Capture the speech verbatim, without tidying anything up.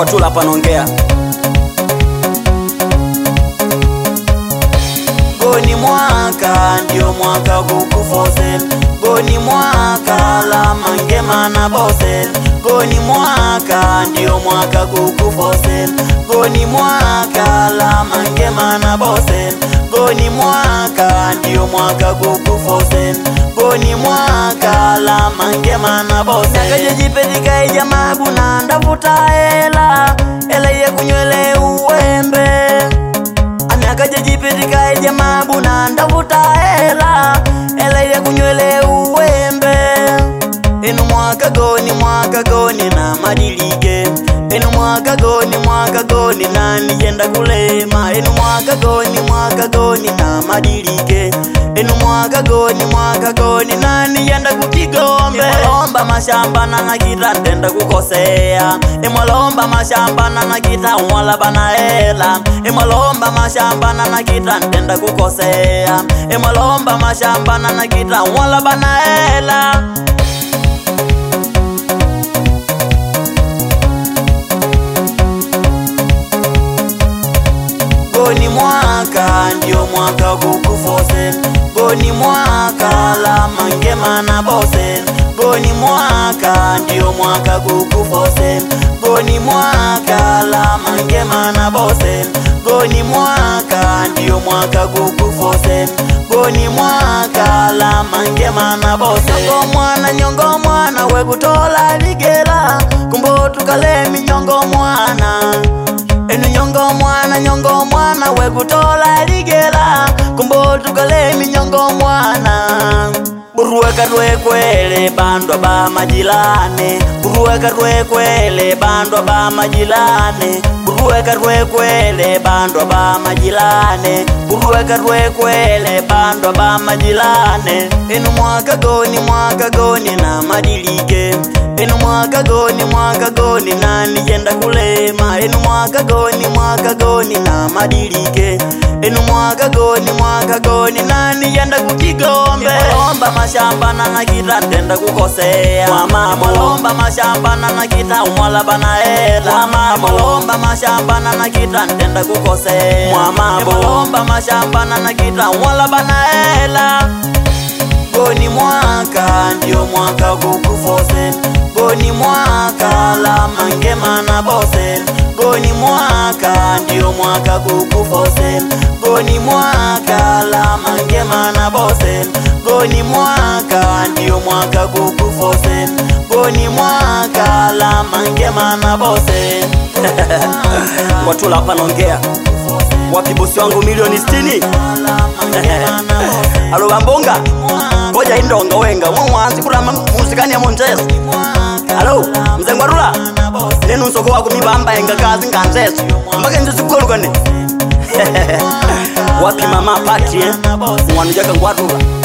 Watula panongea. Goni mwaka ndio mwaka kukufose, goni mwaka la mangema na bose, goni mwaka ndio mwaka kukufose, goni mwaka la mangema na bose, goni mwaka ndio mwaka kukufose, goni mwaka la mangema na bose. Nakaje jipedika jamaa buna ndavuta hela, hela ye kunywele uwembe. Nakaje jipedika jamaa buna ndavuta hela, hela ye kunywele uwembe. Enu mwaka goni mwaka goni na madilike, enu mwaka goni mwaka goni na nijenda kulema. Enu mwaka goni mwaka goni na madilike, enu mwaka goni mwaka goni na nijenda kukigombe. Imolomba mashamba na nakita ndenda kukosea, imolomba mashamba na nakita umwala bana hela, imolomba mashamba na nakita ndenda kukosea, imolomba mashamba na nakita umwala bana hela. Goni mwaka ndio mwaka kukufose, goni mwaka la mangema na bose, goni mwaka ndio mwaka kukufose, goni mwaka la mangema na bose, goni mwaka ndio mwaka kukufose, goni mwaka la mangema na bose. Nyongo mwana nyongo mwana we kutola ligela, kumbo tukalemi nyongo mwana. Enu nyongo mwana nyongo mwana we kutola ligela, kumbo tukalemi nyongo mwana. Buruweka rwekwele bandwa ba majilane, buruweka rwekwele bandwa ba majilane, buruweka rwekwele bandwa ba majilane, buruweka rwekwele bandwa ba majilane. Enu mwaka goni mwaka goni na madilike, enu mwaka goni mwaka goni na nijenda kulema. Enu mwaka goni mwaka goni na madilike, enu mwaka goni mwaka goni na nijenda kukigombe. Imolomba mashamba na nakita ndenda kukosea, mama imolomba mashamba na nakita umwala bana hela, mama imolomba mashamba na nakita ndenda kukosea, mama imolomba mashamba na nakita umwala bana hela. Goni mwaka ndio mwaka kukufose, goni mwaka la mangema na bose, goni mwaka ndio mwaka kukufose, goni mwaka la mangema na bose, goni mwaka ndio mwaka kukufose, goni mwaka la mangema na bose. Watula panongea. Wapi bosi wangu milioni sitini? Alo bambonga ngoja indonga wenga mwanzi kurama muzikani ya Montes. Alo mzengwarula nenu nsoko wako mibamba enga kazi nganzeso mbaka nje sikolukane. Wapi mama party eh mwanujaka ngwarula.